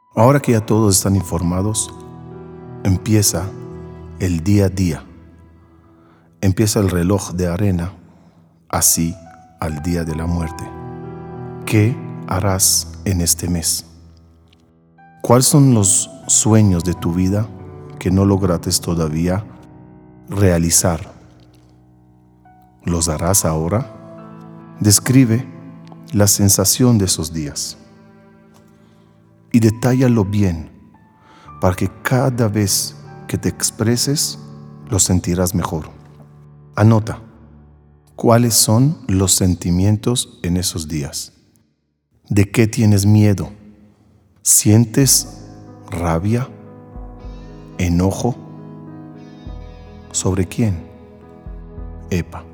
Ahora que ya todos están informados, empieza el día a día. Empieza el reloj de arena, así al día de la muerte. ¿Qué harás en este mes? ¿Cuáles son los sueños de tu vida que no lograste todavía realizar? ¿Los harás ahora? Describe la sensación de esos días y detállalo bien para que cada vez que te expreses lo sentirás mejor. Anota cuáles son los sentimientos en esos días. ¿De qué tienes miedo? ¿Sientes rabia? ¿Enojo? ¿Sobre quién? Epa,